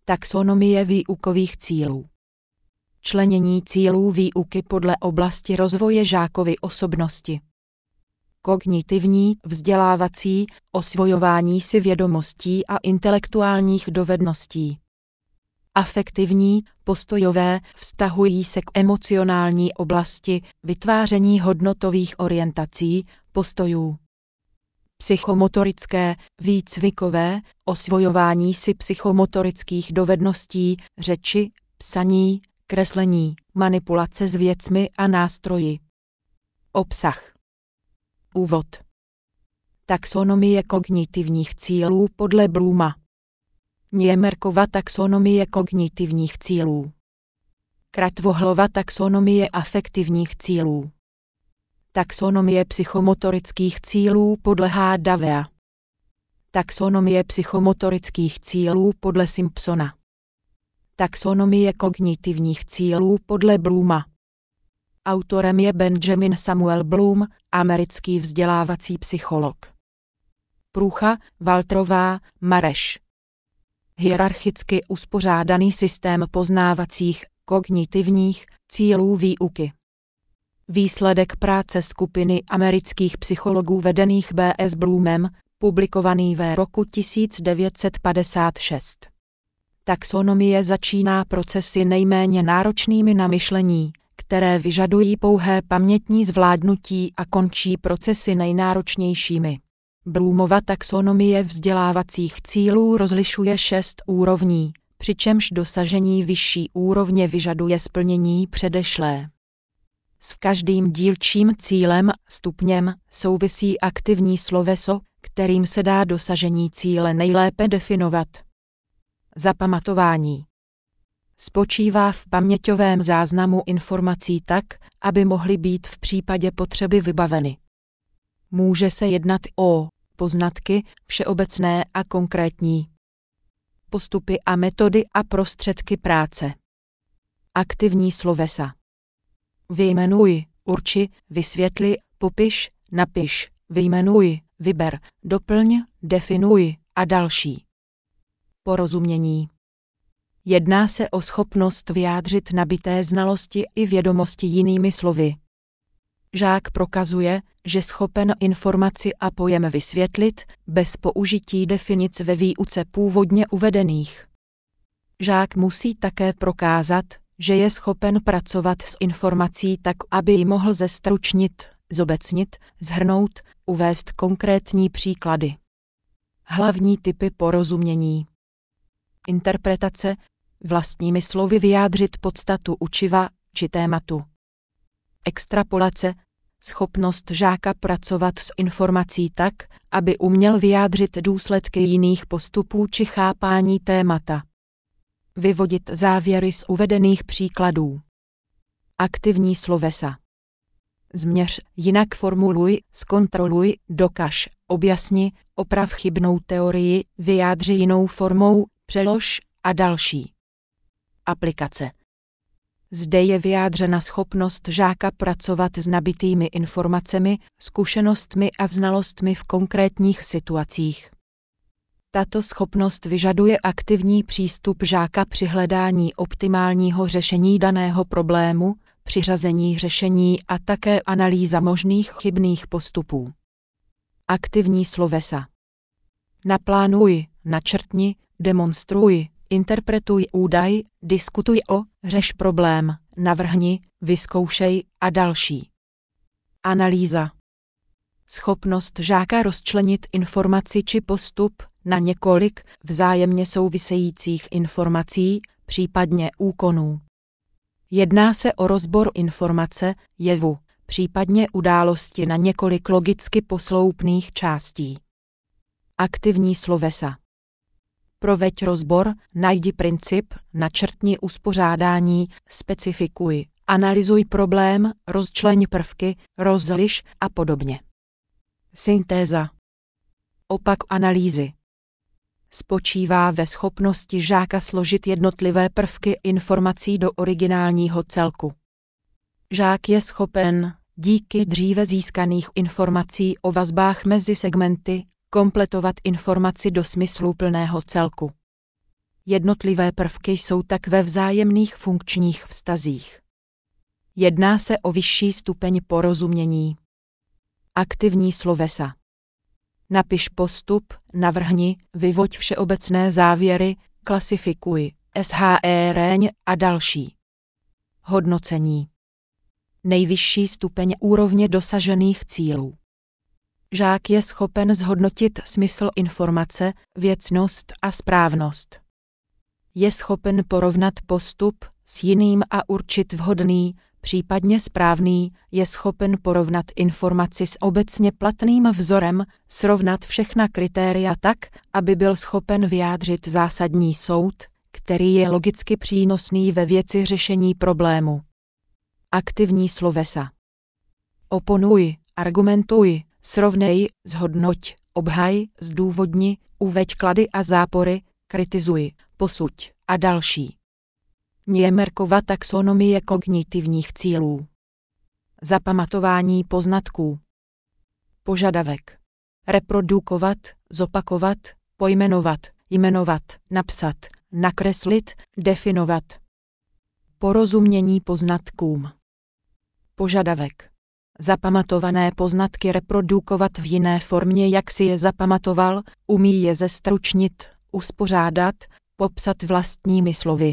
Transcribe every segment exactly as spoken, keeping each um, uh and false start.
Taxonomie výukových cílů. Členění cílů výuky podle oblasti rozvoje žákovy osobnosti. Kognitivní, vzdělávací, osvojování si vědomostí a intelektuálních dovedností. Afektivní, postojové, vztahují se k emocionální oblasti, vytváření hodnotových orientací, postojů. Psychomotorické, výcvikové, osvojování si psychomotorických dovedností, řeči, psaní, kreslení, manipulace s věcmi a nástroji. Obsah. Úvod. Taxonomie kognitivních cílů podle Blooma. Němerkova taxonomie kognitivních cílů. Kratvohlova taxonomie afektivních cílů. Taxonomie psychomotorických cílů podle Hadawea. Taxonomie psychomotorických cílů podle Simpsona. Taxonomie kognitivních cílů podle Blooma. Autorem je Benjamin Samuel Bloom, americký vzdělávací psycholog. Průcha, Walterová, Mareš. Hierarchicky uspořádaný systém poznávacích, kognitivních cílů výuky. Výsledek práce skupiny amerických psychologů vedených B S Bloomem, publikovaný v roku tisíc devět set padesát šest. Taxonomie začíná procesy nejméně náročnými na myšlení, které vyžadují pouhé pamětní zvládnutí, a končí procesy nejnáročnějšími. Bloomova taxonomie vzdělávacích cílů rozlišuje šest úrovní, přičemž dosažení vyšší úrovně vyžaduje splnění předešlé. S každým dílčím cílem, stupněm, souvisí aktivní sloveso, kterým se dá dosažení cíle nejlépe definovat. Zapamatování. Spočívá v paměťovém záznamu informací tak, aby mohly být v případě potřeby vybaveny. Může se jednat o poznatky, všeobecné a konkrétní. Postupy a metody a prostředky práce. Aktivní slovesa. Vyjmenuj, urči, vysvětli, popiš, napiš, vyjmenuj, vyber, doplň, definuj a další. Porozumění. Jedná se o schopnost vyjádřit nabité znalosti i vědomosti jinými slovy. Žák prokazuje, že schopen informaci a pojem vysvětlit, bez použití definic ve výuce původně uvedených. Žák musí také prokázat, že je schopen pracovat s informací tak, aby ji mohl zestručnit, zobecnit, shrnout, uvést konkrétní příklady. Hlavní typy porozumění. Interpretace, vlastními slovy vyjádřit podstatu učiva či tématu. Extrapolace, schopnost žáka pracovat s informací tak, aby uměl vyjádřit důsledky jiných postupů či chápání témata. Vyvodit závěry z uvedených příkladů. Aktivní slovesa. Změř, jinak formuluj, zkontroluj, dokaž, objasni, oprav chybnou teorii, vyjádři jinou formou, přelož a další. Aplikace. Zde je vyjádřena schopnost žáka pracovat s nabitými informacemi, zkušenostmi a znalostmi v konkrétních situacích. Tato schopnost vyžaduje aktivní přístup žáka při hledání optimálního řešení daného problému, přiřazení řešení a také analýza možných chybných postupů. Aktivní slovesa. Naplánuj, načrtni, demonstruj, interpretuj údaj, diskutuj o, řeš problém, navrhni, vyzkoušej a další. Analýza. Schopnost žáka rozčlenit informaci či postup na několik vzájemně souvisejících informací, případně úkonů. Jedná se o rozbor informace, jevu, případně události na několik logicky posloupných částí. Aktivní slovesa. Proveď rozbor, najdi princip, načrtni uspořádání, specifikuj, analyzuj problém, rozčleň prvky, rozliš a podobně. Syntéza. Opak analýzy. Spočívá ve schopnosti žáka složit jednotlivé prvky informací do originálního celku. Žák je schopen, díky dříve získaných informací o vazbách mezi segmenty, kompletovat informaci do smysluplného celku. Jednotlivé prvky jsou tak ve vzájemných funkčních vztazích. Jedná se o vyšší stupeň porozumění. Aktivní slovesa. Napiš postup, navrhni, vyvoď všeobecné závěry, klasifikuj, shrň a další. Hodnocení. Nejvyšší stupeň úrovně dosažených cílů. Žák je schopen zhodnotit smysl informace, věcnost a správnost. Je schopen porovnat postup s jiným a určit vhodný, případně správný, je schopen porovnat informaci s obecně platným vzorem, srovnat všechna kritéria tak, aby byl schopen vyjádřit zásadní soud, který je logicky přínosný ve věci řešení problému. Aktivní slovesa. Oponuj, argumentuj, srovnej, zhodnoť, obhaj, zdůvodni, uveď klady a zápory, kritizuj, posuď a další. Němerkova taxonomie kognitivních cílů. Zapamatování poznatků. Požadavek. Reprodukovat, zopakovat, pojmenovat, jmenovat, napsat, nakreslit, definovat. Porozumění poznatkům. Požadavek. Zapamatované poznatky reprodukovat v jiné formě, jak si je zapamatoval, umí je zestručnit, uspořádat, popsat vlastními slovy.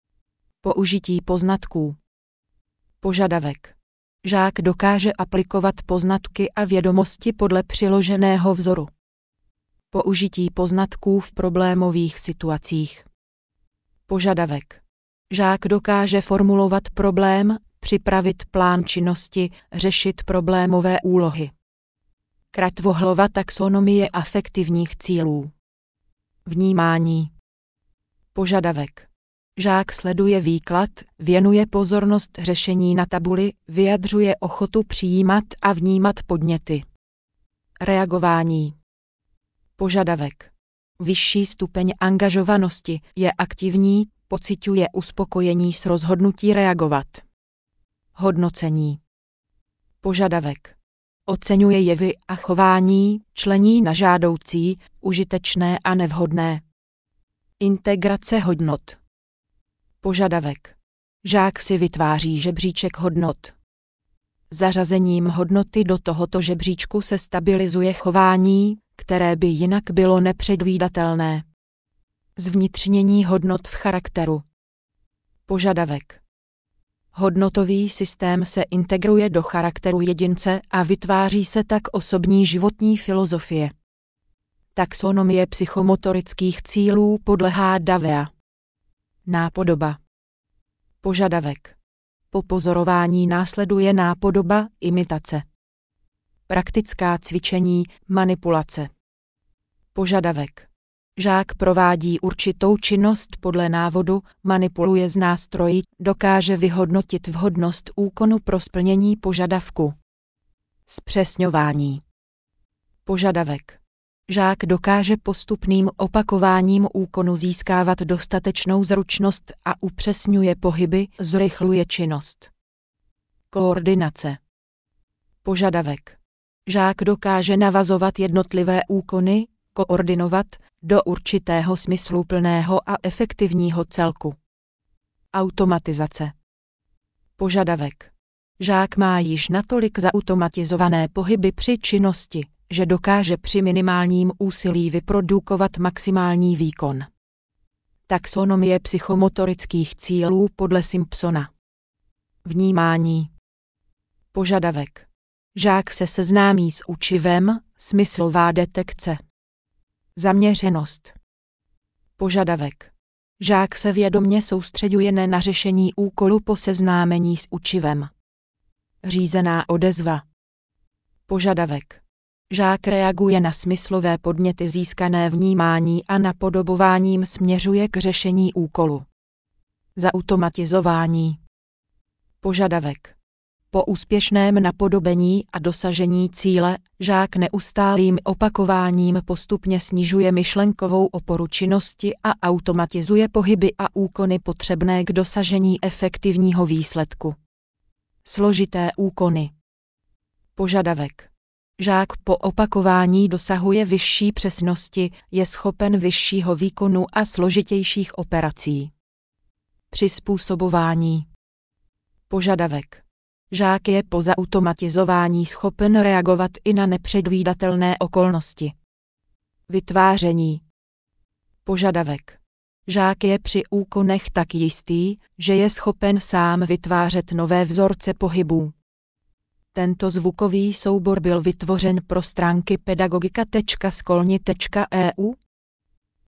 Použití poznatků. Požadavek. Žák dokáže aplikovat poznatky a vědomosti podle přiloženého vzoru. Použití poznatků v problémových situacích. Požadavek. Žák dokáže formulovat problém, připravit plán činnosti, řešit problémové úlohy. Kratvouhlova taxonomie afektivních cílů. Vnímání. Požadavek. Žák sleduje výklad, věnuje pozornost řešení na tabuli, vyjadřuje ochotu přijímat a vnímat podněty. Reagování. Požadavek. Vyšší stupeň angažovanosti, je aktivní, pociťuje uspokojení z rozhodnutí reagovat. Hodnocení. Požadavek. Oceňuje jevy a chování, člení na žádoucí, užitečné a nevhodné. Integrace hodnot. Požadavek. Žák si vytváří žebříček hodnot. Zařazením hodnoty do tohoto žebříčku se stabilizuje chování, které by jinak bylo nepředvídatelné. Zvnitřnění hodnot v charakteru. Požadavek. Hodnotový systém se integruje do charakteru jedince a vytváří se tak osobní životní filozofie. Taxonomie psychomotorických cílů podléhá Davea. Nápodoba. Požadavek. Po pozorování následuje nápodoba, imitace. Praktická cvičení, manipulace. Požadavek. Žák provádí určitou činnost podle návodu, manipuluje s nástroji, dokáže vyhodnotit vhodnost úkonu pro splnění požadavku. Zpřesňování. Požadavek. Žák dokáže postupným opakováním úkonu získávat dostatečnou zručnost a upřesňuje pohyby, zrychluje činnost. Koordinace. Požadavek. Žák dokáže navazovat jednotlivé úkony, koordinovat, do určitého smysluplného a efektivního celku. Automatizace. Požadavek. Žák má již natolik zautomatizované pohyby při činnosti, že dokáže při minimálním úsilí vyprodukovat maximální výkon. Taxonomie psychomotorických cílů podle Simpsona. Vnímání. Požadavek. Žák se seznámí s učivem, smyslová detekce. Zaměřenost. Požadavek. Žák se vědomě soustřeďuje na řešení úkolu po seznámení s učivem. Řízená odezva. Požadavek. Žák reaguje na smyslové podněty získané vnímání a napodobováním směřuje k řešení úkolu. Zautomatizování. Požadavek. Po úspěšném napodobení a dosažení cíle, žák neustálým opakováním postupně snižuje myšlenkovou oporu činnosti a automatizuje pohyby a úkony potřebné k dosažení efektivního výsledku. Složité úkony. Požadavek. Žák po opakování dosahuje vyšší přesnosti, je schopen vyššího výkonu a složitějších operací. Přizpůsobování. Požadavek. Žák je po zautomatizování schopen reagovat i na nepředvídatelné okolnosti. Vytváření. Požadavek. Žák je při úkonech tak jistý, že je schopen sám vytvářet nové vzorce pohybů. Tento zvukový soubor byl vytvořen pro stránky pedagogika tečka skolni tečka e u.